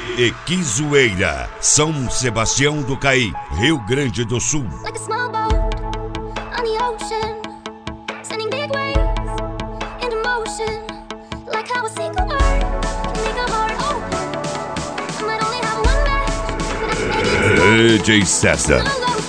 e Que Zoeira, São Sebastião do Caí, Rio Grande do Sul. DJ César.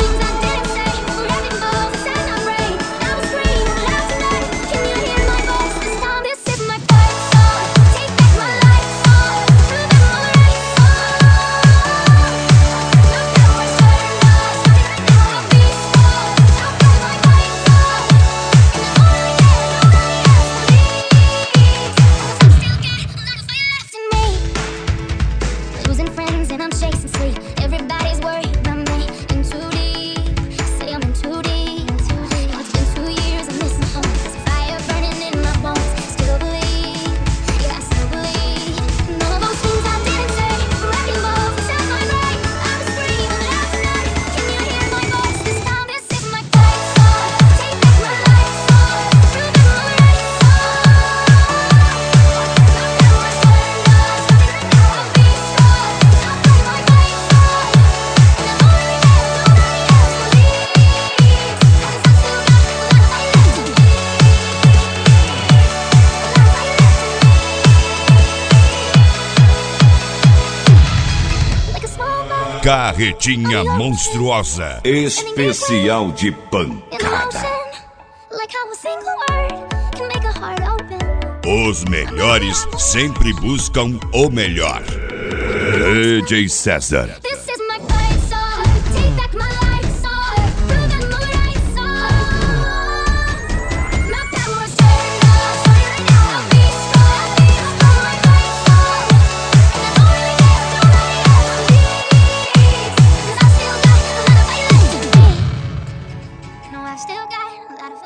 Carretinha Monstruosa, especial de pancada. Os melhores sempre buscam o melhor. DJ César.